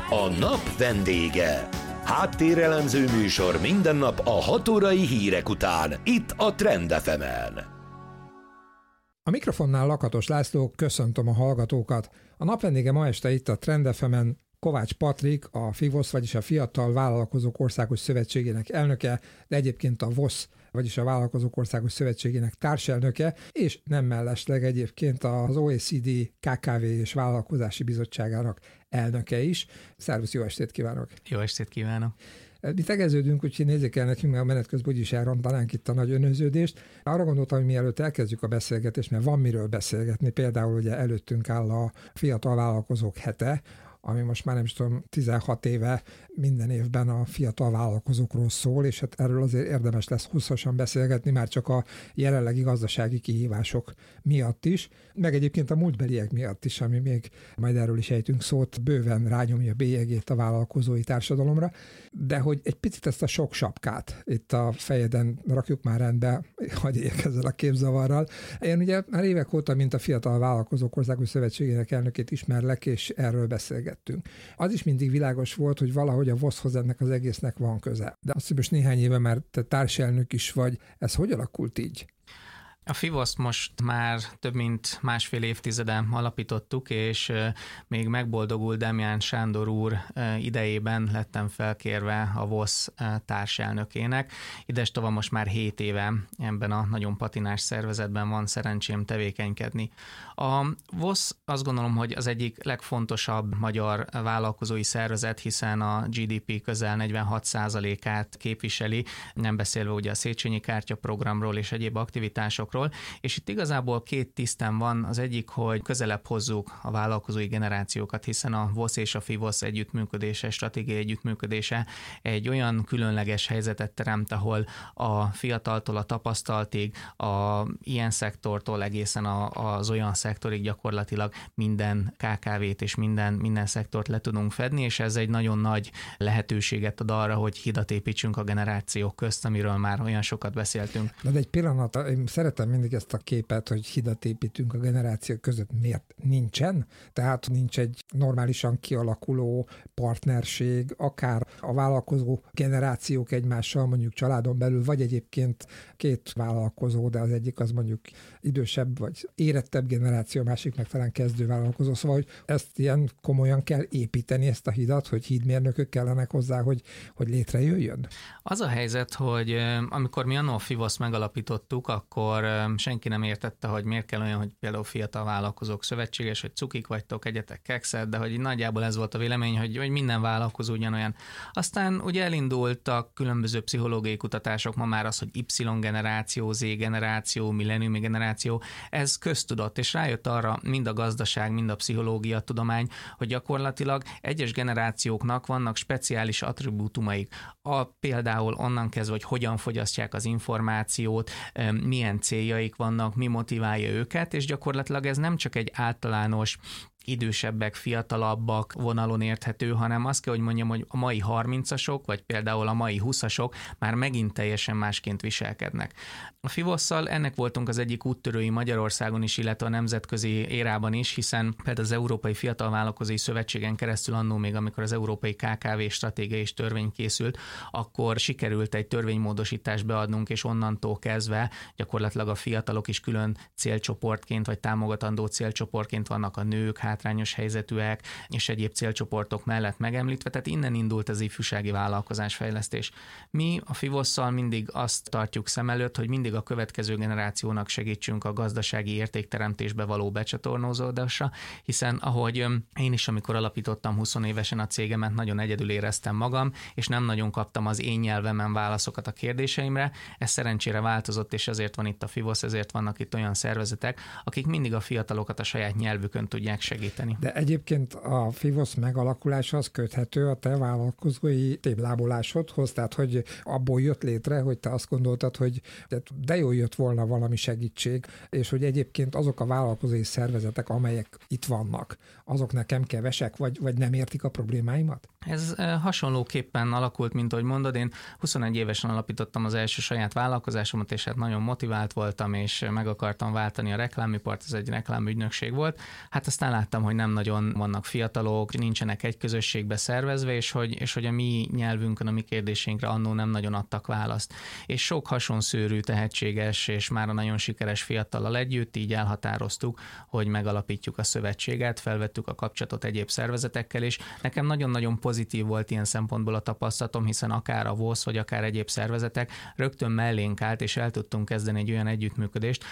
A nap vendége. Háttérelemző műsor minden nap a 6 órai hírek után, itt a Trend FM-en. A mikrofonnál Lakatos László, köszöntöm a hallgatókat. A nap vendége ma este itt a Trend FM-en Kovács Patrik, a FIVOSZ, vagyis a Fiatal Vállalkozók Országos Szövetségének elnöke, de egyébként a VOSZ, vagyis a Vállalkozók Országos Szövetségének társelnöke, és nem mellesleg egyébként az OECD KKV és Vállalkozási Bizottságának elnöke is. Szervusz, jó estét kívánok! Jó estét kívánok! Mi tegeződünk, úgyhogy nézzék el nekünk, mert a menet közben úgyis elrontanánk itt a nagy önöződést. Arra gondoltam, hogy mielőtt elkezdjük a beszélgetést, mert van miről beszélgetni, például ugye előttünk áll a Fiatal Vállalkozók hete, ami most már nem is tudom, 16 éve minden évben a fiatal vállalkozókról szól, és hát erről azért érdemes lesz hosszasan beszélgetni, már csak a jelenlegi gazdasági kihívások miatt is, meg egyébként a múltbeliek miatt is, ami még majd erről is ejtünk szót, bőven rányomja bélyegét a vállalkozói társadalomra, de hogy egy picit ezt a sok sapkát itt a fejeden rakjuk már rendbe, hagyj éljek ezzel a képzavarral. Én ugye már évek óta, mint a Fiatal Vállalkozók Országos Szövetségének elnökét ismerlek, és erről beszélgettünk. Az is mindig világos volt, hogy valahogy a VOSZ-hoz ennek az egésznek van köze. De azt hiszem, most néhány éve már te társelnök is vagy. Ez hogy alakult így? A FIVOSZ-t most már több mint másfél évtizede alapítottuk, és még megboldogult Demján Sándor úr idejében lettem felkérve a VOSZ társelnökének. Idestova most már 7 éve ebben a nagyon patinás szervezetben van szerencsém tevékenykedni. A VOSZ azt gondolom, hogy az egyik legfontosabb magyar vállalkozói szervezet, hiszen a GDP közel 46%-át képviseli, nem beszélve ugye a Széchenyi kártya programról és egyéb aktivitásokról, és itt igazából két tisztem van. Az egyik, hogy közelebb hozzuk a vállalkozói generációkat, hiszen a VOSZ és a FIVOSZ együttműködése, stratégiai együttműködése egy olyan különleges helyzetet teremt, ahol a fiataltól a tapasztaltig, a ilyen szektortól egészen az olyan szektorig gyakorlatilag minden KKV-t és minden szektort le tudunk fedni, és ez egy nagyon nagy lehetőséget ad arra, hogy hidat építsünk a generációk közt, amiről már olyan sokat beszéltünk. De egy pillanat, én szeretem mindig ezt a képet, hogy hidat építünk a generációk között. Miért nincsen? Tehát nincs egy normálisan kialakuló partnerség, akár a vállalkozó generációk egymással, mondjuk családon belül, vagy egyébként két vállalkozó, de az egyik az mondjuk idősebb, vagy érettebb generáció, a másik meg talán kezdő vállalkozó. Szóval, hogy ezt ilyen komolyan kell építeni, ezt a hidat, hogy hídmérnökök kellenek hozzá, hogy létrejöjjön? Az a helyzet, hogy amikor mi annól a FIVOSZ megalapítottuk, akkor senki nem értette, hogy miért kell olyan, hogy például Fiatal Vállalkozók Szövetséges, hogy cukik vagytok, egyetek kekszet, de hogy nagyjából ez volt a vélemény, hogy minden vállalkozó ugyanolyan. Aztán ugye elindultak különböző pszichológiai kutatások, ma már az, hogy Y-generáció, Z-generáció, milleniumi generáció, ez köztudott, és rájött arra mind a gazdaság, mind a pszichológia tudomány, hogy gyakorlatilag egyes generációknak vannak speciális attribútumaik. Például onnan kezdve, hogy hogyan fogyasztják az információt, milyen céljaik vannak, mi motiválja őket, és gyakorlatilag ez nem csak egy általános idősebbek, fiatalabbak vonalon érthető, hanem azt kell, hogy mondjam, hogy a mai 30-asok, vagy például a mai 20-asok már megint teljesen másként viselkednek. A FIVOSZ-szal ennek voltunk az egyik úttörői Magyarországon is, illetve a nemzetközi érában is, hiszen például az Európai Fiatal Vállalkozói Szövetségen keresztül annó még, amikor az Európai KKV stratégia és törvény készült, akkor sikerült egy törvénymódosítást beadnunk, és onnantól kezdve gyakorlatilag a fiatalok is külön célcsoportként, vagy támogatandó célcsoportként vannak, a nők, hátrányos helyzetűek és egyéb célcsoportok mellett megemlítve, tehát innen indult az ifjúsági vállalkozásfejlesztés. Mi a FIVOSZ-szal mindig azt tartjuk szem előtt, hogy mindig a következő generációnak segítsünk a gazdasági értékteremtésbe való becsatornózódásra, hiszen ahogy én is, amikor alapítottam 20 évesen a cégemet, nagyon egyedül éreztem magam, és nem nagyon kaptam az én nyelvemen válaszokat a kérdéseimre. Ez szerencsére változott, és ezért van itt a FIVOSZ, ezért vannak itt olyan szervezetek, akik mindig a fiatalokat a saját nyelvükön tudják segíteni. De egyébként a FIVOSZ megalakulása az köthető a te vállalkozói téblábolásodhoz, tehát hogy abból jött létre, hogy te azt gondoltad, hogy de jól jött volna valami segítség, és hogy egyébként azok a vállalkozói szervezetek, amelyek itt vannak, azok nekem kevesek, vagy nem értik a problémáimat? Ez hasonlóképpen alakult, mint ahogy mondod, én 21 évesen alapítottam az első saját vállalkozásomat, és hát nagyon motivált voltam, és meg akartam váltani a reklámipart, ez egy reklámügynökség volt. Hát aztán láttam, hogy nem nagyon vannak fiatalok, nincsenek egy közösségbe szervezve, és hogy a mi nyelvünkön, a mi kérdéseinkre annó nem nagyon adtak választ. És sok hasonszőrű, tehetséges, és már a nagyon sikeres fiatallal együtt így elhatároztuk, hogy megalapítjuk a szövetséget, felvettük a kapcsolatot egyéb szervezetekkel, és nekem nagyon-nagyon pozitív volt ilyen szempontból a tapasztalatom, hiszen akár a VOSZ, vagy akár egyéb szervezetek rögtön mellénk állt, és el tudtunk kezdeni egy olyan együttműködést,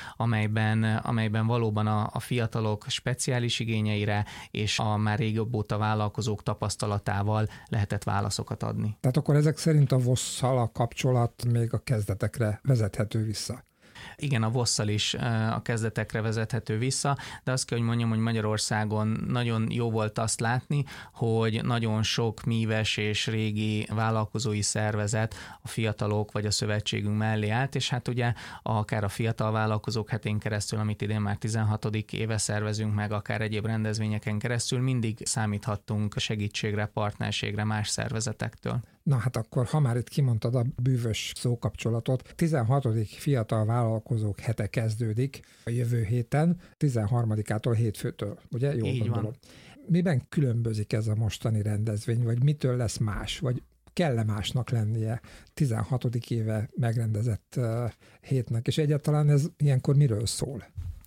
amelyben valóban a fiatalok speciális igényeire és a már régebb óta vállalkozók tapasztalatával lehetett válaszokat adni. Tehát akkor ezek szerint a VOSZ-szal a kapcsolat még a kezdetekre vezethető vissza. Igen, a VOSZ-szal is a kezdetekre vezethető vissza, de azt kell, hogy mondjam, hogy Magyarországon nagyon jó volt azt látni, hogy nagyon sok míves és régi vállalkozói szervezet a fiatalok vagy a szövetségünk mellé állt, és hát ugye akár a fiatal vállalkozók hetén keresztül, amit idén már 16. éve szervezünk meg, akár egyéb rendezvényeken keresztül mindig számíthattunk segítségre, partnerségre más szervezetektől. Na hát akkor, ha már itt kimondtad a bűvös szókapcsolatot, 16. fiatal vállalkozók hete kezdődik a jövő héten, 13-ától hétfőtől, ugye? Jól így gondolom. van. Miben különbözik ez a mostani rendezvény, vagy mitől lesz más, vagy kell-e másnak lennie 16. éve megrendezett hétnek, és egyáltalán ez ilyenkor miről szól?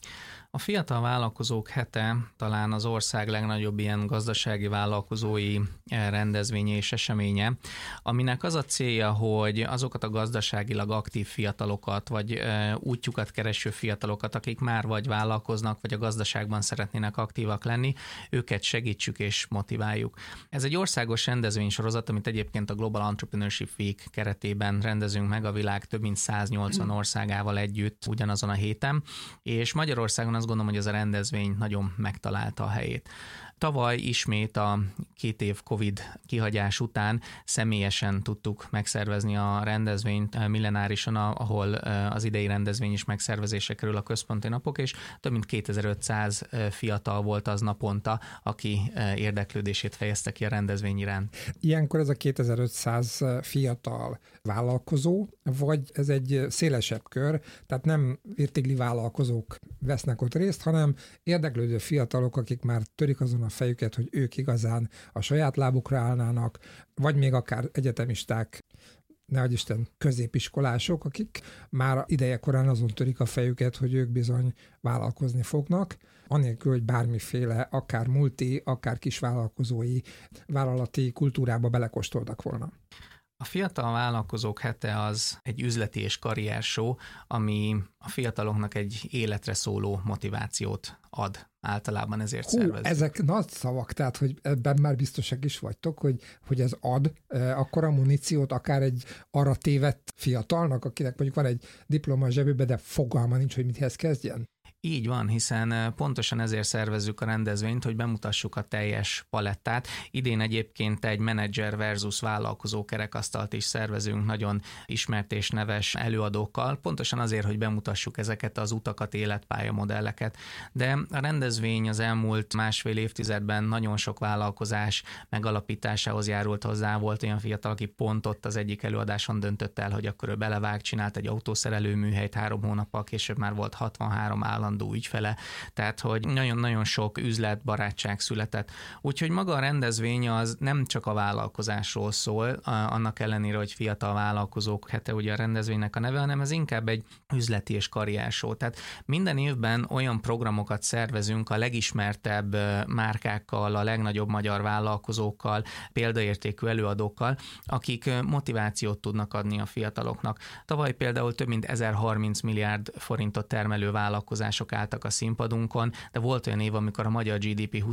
A fiatal vállalkozók hete talán az ország legnagyobb ilyen gazdasági vállalkozói rendezvénye és eseménye, aminek az a célja, hogy azokat a gazdaságilag aktív fiatalokat, vagy útjukat kereső fiatalokat, akik már vagy vállalkoznak, vagy a gazdaságban szeretnének aktívak lenni, őket segítsük és motiváljuk. Ez egy országos rendezvénysorozat, amit egyébként a Global Entrepreneurship Week keretében rendezünk meg a világ több mint 180 országával együtt ugyanazon a héten, és Magyarországon azt gondolom, hogy ez a rendezvény nagyon megtalálta a helyét. Tavaly ismét a 2 év Covid kihagyás után személyesen tudtuk megszervezni a rendezvényt Millenárison, ahol az idei rendezvény is megszervezése kerül a központi napok, és több mint 2500 fiatal volt az naponta, aki érdeklődését fejezte ki a rendezvény iránt. Ilyenkor ez a 2500 fiatal vállalkozó, vagy ez egy szélesebb kör, tehát nem virtigli vállalkozók vesznek ott részt, hanem érdeklődő fiatalok, akik már törik azon a fejüket, hogy ők igazán a saját lábukra állnának, vagy még akár egyetemisták, nehogy Isten, középiskolások, akik már ideje korán azon törik a fejüket, hogy ők bizony vállalkozni fognak, anélkül, hogy bármiféle, akár multi, akár kisvállalkozói vállalati kultúrába belekóstoltak volna. A fiatal vállalkozók hete az egy üzleti és karriershow, ami a fiataloknak egy életre szóló motivációt ad. Általában ezért szervezzük. Ezek nagy szavak, tehát hogy ebben már biztosak is vagytok, hogy ez ad akkora muníciót akár egy arra tévedt fiatalnak, akinek mondjuk van egy diploma a zsebébe, de fogalma nincs, hogy mithez kezdjen. Így van, hiszen pontosan ezért szervezzük a rendezvényt, hogy bemutassuk a teljes palettát. Idén egyébként egy menedzser versus vállalkozó kerekasztalt is szervezünk nagyon ismert és neves előadókkal, pontosan azért, hogy bemutassuk ezeket az utakat, életpályamodelleket. De a rendezvény az elmúlt másfél évtizedben nagyon sok vállalkozás megalapításához járult hozzá. Volt olyan fiatal, aki pont ott az egyik előadáson döntött el, hogy akkor ő belevág, csinált egy autószerelő műhelyt, 3 hónappal később már volt 63 állandó ügyfele, tehát hogy nagyon-nagyon sok üzlet, barátság született. Úgyhogy maga a rendezvény az nem csak a vállalkozásról szól, annak ellenére, hogy fiatal vállalkozók hete ugye a rendezvénynek a neve, hanem ez inkább egy üzleti és karriershow. Tehát minden évben olyan programokat szervezünk a legismertebb márkákkal, a legnagyobb magyar vállalkozókkal, példaértékű előadókkal, akik motivációt tudnak adni a fiataloknak. Tavaly például több mint 1030 milliárd forintot termelő vállalkozások álltak a színpadunkon, de volt olyan év, amikor a magyar GDP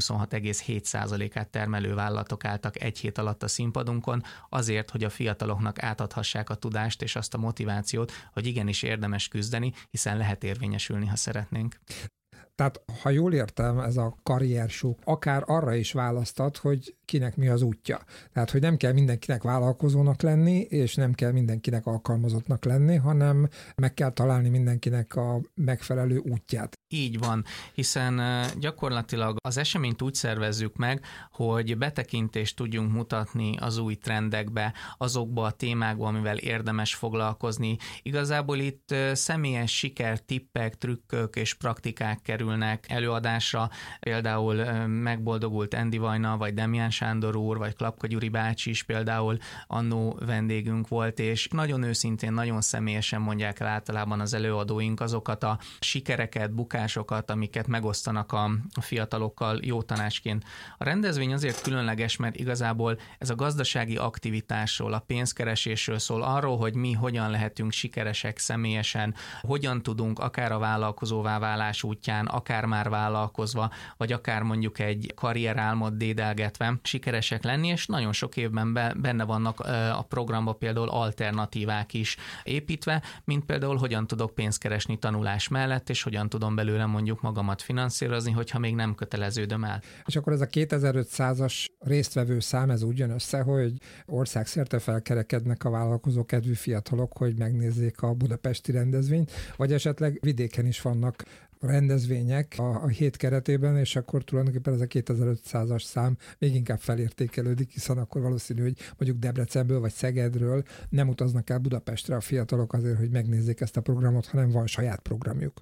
26,7%-át termelő vállalatok álltak egy hét alatt a színpadunkon, azért, hogy a fiataloknak átadhassák a tudást és azt a motivációt, hogy igenis érdemes küzdeni, hiszen lehet érvényesülni, ha szeretnénk. Tehát, ha jól értem, ez a karriershow akár arra is választat, hogy kinek mi az útja. Tehát, hogy nem kell mindenkinek vállalkozónak lenni, és nem kell mindenkinek alkalmazottnak lenni, hanem meg kell találni mindenkinek a megfelelő útját. Így van, hiszen gyakorlatilag az eseményt úgy szervezzük meg, hogy betekintést tudjunk mutatni az új trendekbe, azokba a témákba, amivel érdemes foglalkozni. Igazából itt személyes sikertippek, trükkök és praktikák kerülnek előadásra, például megboldogult Endi Vajna, vagy Demján Sándor úr, vagy Klapka Gyuri bácsi is például annó vendégünk volt, és nagyon őszintén, nagyon személyesen mondják el általában az előadóink azokat a sikereket, bukásokat, amiket megosztanak a fiatalokkal jó tanácsként. A rendezvény azért különleges, mert igazából ez a gazdasági aktivitásról, a pénzkeresésről szól, arról, hogy mi hogyan lehetünk sikeresek személyesen, hogyan tudunk akár a vállalkozóvá válás útján, akár már vállalkozva, vagy akár mondjuk egy karrierálmot dédelgetve sikeresek lenni, és nagyon sok évben benne vannak a programba például alternatívák is építve, mint például hogyan tudok pénzt keresni tanulás mellett, és hogyan tudom belőle mondjuk magamat finanszírozni, hogyha még nem köteleződöm el. És akkor ez a 2500-as résztvevő szám, ez úgy jön össze, hogy országszerte felkerekednek a vállalkozókedvű fiatalok, hogy megnézzék a budapesti rendezvényt, vagy esetleg vidéken is vannak rendezvények a hét keretében, és akkor tulajdonképpen ez a 2500-as szám még inkább felértékelődik, hiszen akkor valószínű, hogy mondjuk Debrecenből vagy Szegedről nem utaznak el Budapestre a fiatalok azért, hogy megnézzék ezt a programot, hanem van saját programjuk.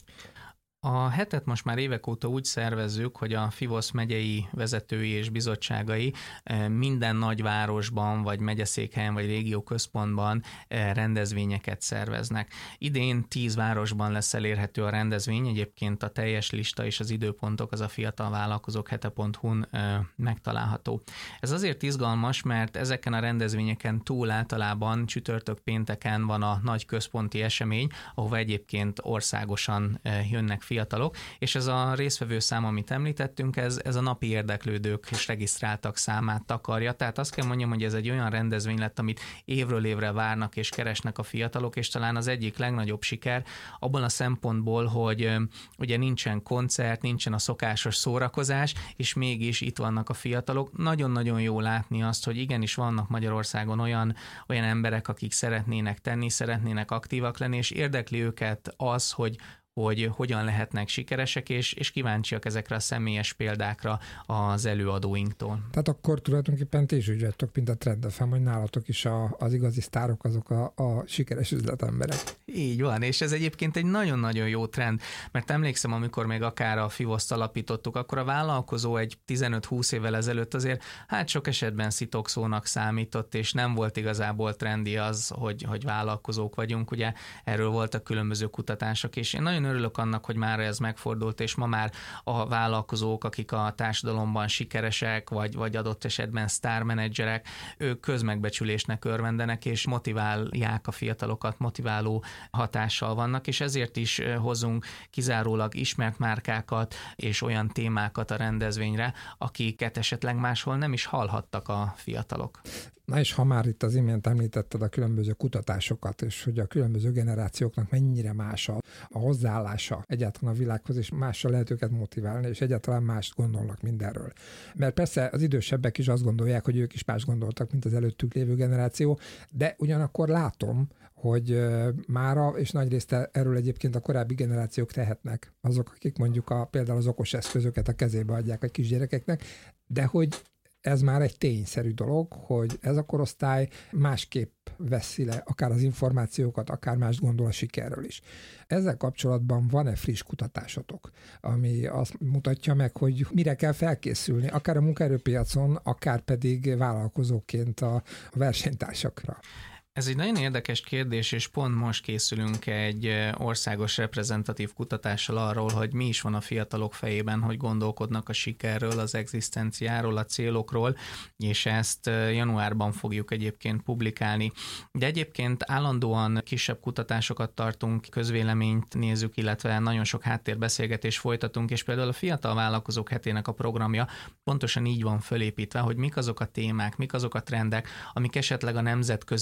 A hetet most már évek óta úgy szervezzük, hogy a FIVOSZ megyei vezetői és bizottságai minden nagyvárosban, vagy megyeszékhelyen, vagy régióközpontban rendezvényeket szerveznek. Idén 10 városban lesz elérhető a rendezvény, egyébként a teljes lista és az időpontok az a fiatalvállalkozók.hu-n megtalálható. Ez azért izgalmas, mert ezeken a rendezvényeken túl általában csütörtök pénteken van a nagy központi esemény, ahova egyébként országosan jönnek fiatalok, és ez a résztvevő szám, amit említettünk, ez a napi érdeklődők és regisztráltak számát takarja. Tehát azt kell mondjam, hogy ez egy olyan rendezvény lett, amit évről évre várnak és keresnek a fiatalok, és talán az egyik legnagyobb siker abban a szempontból, hogy ugye nincsen koncert, nincsen a szokásos szórakozás, és mégis itt vannak a fiatalok. Nagyon-nagyon jó látni azt, hogy igenis vannak Magyarországon olyan emberek, akik szeretnének tenni, szeretnének aktívak lenni, és érdekli őket az, hogy hogyan lehetnek sikeresek, és kíváncsiak ezekre a személyes példákra az előadóinktól. Tehát akkor tulajdonképpen ti is úgy vagytok, mint a Trend FM, hogy nálatok is az igazi sztárok azok a sikeres üzletemberek. Így van, és ez egyébként egy nagyon-nagyon jó trend, mert emlékszem, amikor még akár a FIVOSZ-t alapítottuk, akkor a vállalkozó egy 15-20 évvel ezelőtt azért sok esetben szitokszónak számított, és nem volt igazából trendi az, hogy vállalkozók vagyunk, ugye erről voltak különböző kutatások, és én nagyon örülök annak, hogy már ez megfordult, és ma már a vállalkozók, akik a társadalomban sikeresek, vagy adott esetben sztármenedzserek, ők közmegbecsülésnek örvendenek, és motiválják a fiatalokat, motiváló hatással vannak, és ezért is hozunk kizárólag ismert márkákat és olyan témákat a rendezvényre, akiket esetleg máshol nem is hallhattak a fiatalok. Na és ha már itt az imént említetted a különböző kutatásokat, és hogy a különböző generációknak mennyire más a hozzáállása egyáltalán a világhoz, és mással lehet őket motiválni, és egyáltalán mást gondolnak mindenről. Mert persze az idősebbek is azt gondolják, hogy ők is más gondoltak, mint az előttük lévő generáció, de ugyanakkor látom, hogy mára, és nagyrészt erről egyébként a korábbi generációk tehetnek, azok, akik mondjuk például az okos eszközöket a kezébe adják a kisgyerekeknek, de hogy ez már egy tényszerű dolog, hogy ez a korosztály másképp veszi le akár az információkat, akár más gondol a sikerről is. Ezzel kapcsolatban van-e friss kutatásotok, ami azt mutatja meg, hogy mire kell felkészülni, akár a munkaerőpiacon, akár pedig vállalkozóként a versenytársakra? Ez egy nagyon érdekes kérdés, és pont most készülünk egy országos reprezentatív kutatással arról, hogy mi is van a fiatalok fejében, hogy gondolkodnak a sikerről, az egzisztenciáról, a célokról, és ezt januárban fogjuk egyébként publikálni. De egyébként állandóan kisebb kutatásokat tartunk, közvéleményt nézzük, illetve nagyon sok háttérbeszélgetést folytatunk, és például a Fiatal Vállalkozók Hetének a programja pontosan így van fölépítve, hogy mik azok a témák, mik azok a trendek, amik esetleg a nemzetközi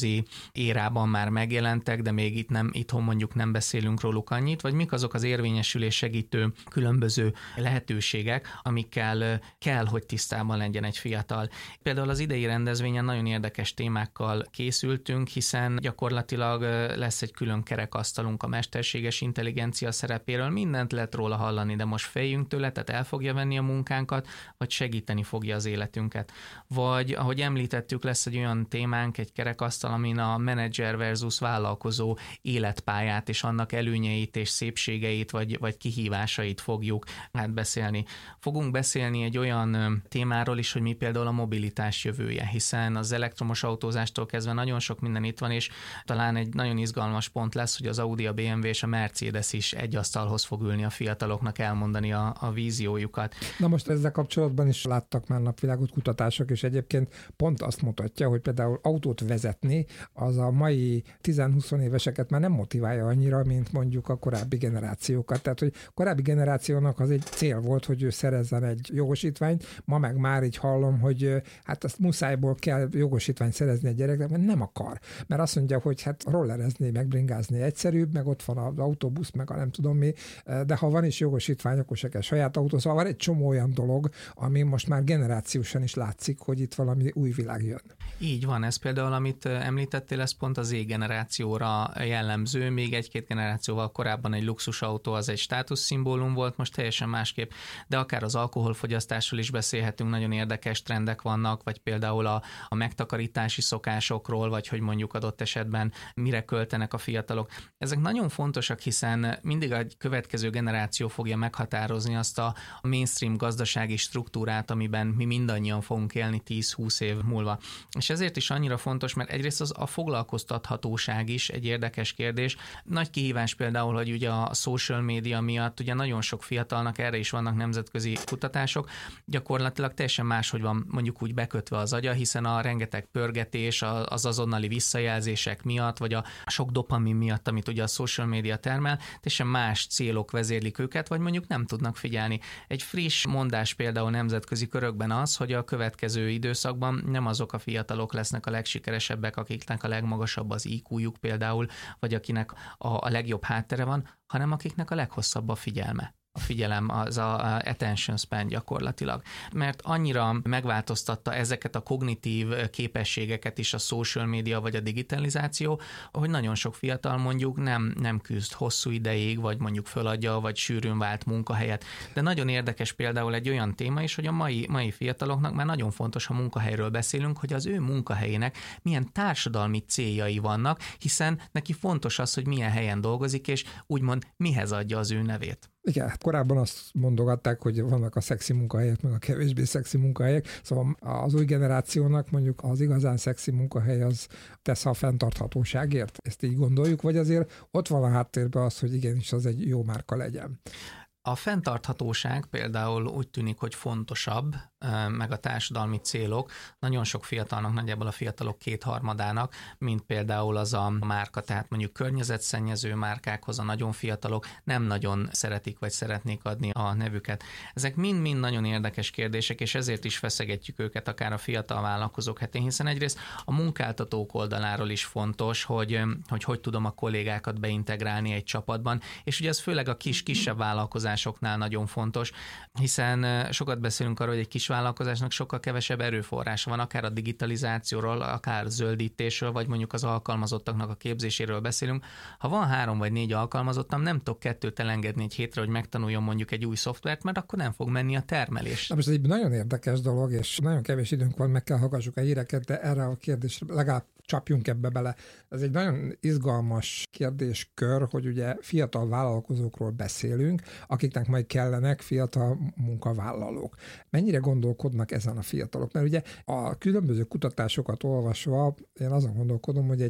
érában már megjelentek, de még itthon mondjuk nem beszélünk róluk annyit, vagy mik azok az érvényesülés segítő különböző lehetőségek, amikkel kell, hogy tisztában legyen egy fiatal. Például az idei rendezvényen nagyon érdekes témákkal készültünk, hiszen gyakorlatilag lesz egy külön kerekasztalunk a mesterséges intelligencia szerepéről, mindent lehet róla hallani, de most féljünk tőle, tehát el fogja venni a munkánkat, vagy segíteni fogja az életünket. Vagy, ahogy említettük, lesz egy olyan témánk, egy kerekasztal, amin a menedzser versus vállalkozó életpályát és annak előnyeit és szépségeit, vagy kihívásait fogjuk beszélni. Fogunk beszélni egy olyan témáról is, hogy mi például a mobilitás jövője, hiszen az elektromos autózástól kezdve nagyon sok minden itt van, és talán egy nagyon izgalmas pont lesz, hogy az Audi, a BMW és a Mercedes is egy asztalhoz fog ülni a fiataloknak elmondani a víziójukat. Na most ezzel kapcsolatban is láttak már napvilágot kutatások, és egyébként pont azt mutatja, hogy például autót vezetni, az a mai 10-20 éveseket már nem motiválja annyira, mint mondjuk a korábbi generációkat. Tehát, hogy a korábbi generációnak az egy cél volt, hogy ő szerezzen egy jogosítványt, ma meg már így hallom, hogy hát azt muszájból kell jogosítványt szerezni egy gyereknek, mert nem akar. Mert azt mondja, hogy hát rollerezni, meg bringázni egyszerűbb, meg ott van az autóbusz, meg a nem tudom mi, de ha van is jogosítvány, akkor se kell saját autó. Szóval van egy csomó olyan dolog, ami most már generációsan is látszik, hogy itt valami új világ jön. Így van, ez például, amit említettél, ez pont az Z-generációra jellemző, még egy-két generációval korábban egy luxusautó az egy státuszszimbólum volt, most teljesen másképp, de akár az alkoholfogyasztásról is beszélhetünk, nagyon érdekes trendek vannak, vagy például a megtakarítási szokásokról, vagy hogy mondjuk adott esetben mire költenek a fiatalok. Ezek nagyon fontosak, hiszen mindig a következő generáció fogja meghatározni azt a mainstream gazdasági struktúrát, amiben mi mindannyian fogunk élni 10-20 év múlva. És ezért is annyira fontos, mert egyrészt az a foglalkoztathatóság is egy érdekes kérdés. Nagy kihívás például, hogy ugye a social media miatt ugye nagyon sok fiatalnak, erre is vannak nemzetközi kutatások, gyakorlatilag teljesen máshogy van mondjuk úgy bekötve az agya, hiszen a rengeteg pörgetés, az azonnali visszajelzések miatt, vagy a sok dopamin miatt, amit ugye a social media termel, teljesen más célok vezérlik őket, vagy mondjuk nem tudnak figyelni. Egy friss mondás például nemzetközi körökben az, hogy a következő időszakban nem azok a fiatalok lesznek a legsikeresebbek, akiknek a legmagasabb az IQ-juk például, vagy akinek a legjobb háttere van, hanem akiknek a leghosszabb a figyelme. A figyelem, az a attention span gyakorlatilag. Mert annyira megváltoztatta ezeket a kognitív képességeket is a social media vagy a digitalizáció, hogy nagyon sok fiatal mondjuk nem küzd hosszú ideig, vagy mondjuk föladja, vagy sűrűn vált munkahelyet. De nagyon érdekes például egy olyan téma is, hogy a mai fiataloknak már nagyon fontos, ha munkahelyről beszélünk, hogy az ő munkahelyének milyen társadalmi céljai vannak, hiszen neki fontos az, hogy milyen helyen dolgozik, és úgymond mihez adja az ő nevét. Igen, korábban azt mondogatták, hogy vannak a szexi munkahelyek, meg a kevésbé szexi munkahelyek, szóval az új generációnak mondjuk az igazán szexi munkahely az tesz a fenntarthatóságért. Ezt így gondoljuk, vagy azért ott van a háttérben az, hogy igenis az egy jó márka legyen. A fenntarthatóság például úgy tűnik, hogy fontosabb, meg a társadalmi célok nagyon sok fiatalnak, nagyjából a fiatalok 2/3, mint például az a márka, tehát mondjuk környezetszennyező márkákhoz a nagyon fiatalok nem nagyon szeretik, vagy szeretnék adni a nevüket. Ezek mind-mind nagyon érdekes kérdések, és ezért is feszegetjük őket akár a fiatal vállalkozók hetén, hiszen egyrészt a munkáltatók oldaláról is fontos, hogy tudom a kollégákat beintegrálni egy csapatban, és ugye ez főleg a kisebb vállalkozásoknál nagyon fontos, hiszen sokat beszélünk arról, hogy egy kis vállalkozásnak sokkal kevesebb erőforrása van, akár a digitalizációról, akár zöldítésről, vagy mondjuk az alkalmazottaknak a képzéséről beszélünk. Ha van 3 vagy 4 alkalmazottam, nem tudok 2-t elengedni egy hétre, hogy megtanuljon mondjuk egy új szoftvert, mert akkor nem fog menni a termelés. Na most ez egy nagyon érdekes dolog, és nagyon kevés időnk van, meg kell hallgassuk a híreket, de erre a kérdésre legalább csapjunk ebbe bele. Ez egy nagyon izgalmas kérdéskör, hogy ugye fiatal vállalkozókról beszélünk, akiknek majd kellenek fiatal munkavállalók. Mennyire gondolkodnak ezen a fiatalok? Mert ugye a különböző kutatásokat olvasva én azon gondolkodom, hogy egy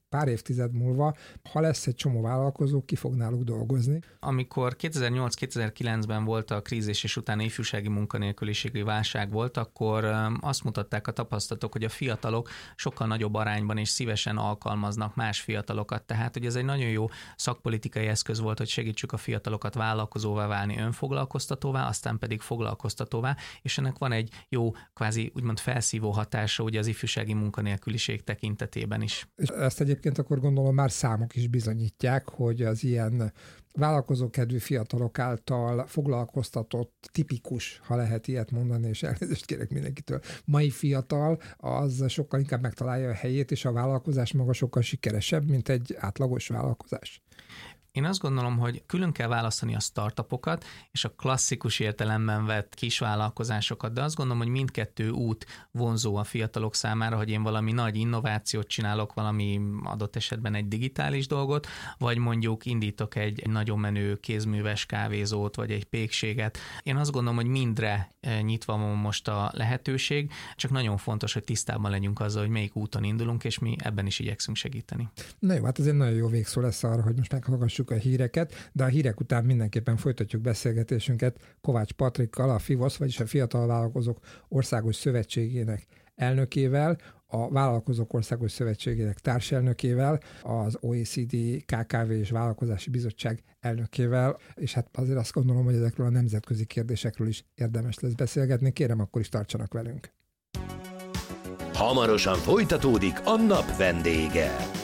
pár évtized múlva, ha lesz egy csomó vállalkozó, ki fog náluk dolgozni. Amikor 2008-2009-ben volt a krízis és utána ifjúsági munkanélküliségi válság volt, akkor azt mutatták a tapasztalatok, hogy a fiatalok sokkal nagyobb arányban és szívesen alkalmaznak más fiatalokat. Tehát, hogy ez egy nagyon jó szakpolitikai eszköz volt, hogy segítsük a fiatalokat vállalkozóvá válni, önfoglalkoztatóvá, aztán pedig foglalkoztatóvá, és ennek van egy jó, kvázi úgymond felszívó hatása ugye az ifjúsági munkanélküliség tekintetében is. És ezt egyébként akkor gondolom már számok is bizonyítják, hogy az ilyen vállalkozókedvű fiatalok által foglalkoztatott tipikus, ha lehet ilyet mondani, és elnézést kérek mindenkitől, mai fiatal, az sokkal inkább megtalálja a helyét, és a vállalkozás maga sokkal sikeresebb, mint egy átlagos vállalkozás. Én azt gondolom, hogy külön kell választani a startupokat és a klasszikus értelemben vett kisvállalkozásokat, de azt gondolom, hogy mindkettő út vonzó a fiatalok számára, hogy én valami nagy innovációt csinálok, valami adott esetben egy digitális dolgot, vagy mondjuk indítok egy nagyon menő kézműves kávézót, vagy egy pékséget. Én azt gondolom, hogy mindre nyitva van most a lehetőség, csak nagyon fontos, hogy tisztában legyünk azzal, hogy melyik úton indulunk, és mi ebben is igyekszünk segíteni. Na jó, hát ez egy nagyon jó végszó lesz arra, hogy most meghallgassuk a híreket, de a hírek után mindenképpen folytatjuk beszélgetésünket Kovács Patrikkal, a FIVOSZ, vagyis a Fiatal Vállalkozók Országos Szövetségének elnökével, a Vállalkozók Országos Szövetségének társelnökével, az OECD KKV és Vállalkozási Bizottság elnökével, és hát azért azt gondolom, hogy ezekről a nemzetközi kérdésekről is érdemes lesz beszélgetni. Kérem, akkor is tartsanak velünk. Hamarosan folytatódik a nap vendége.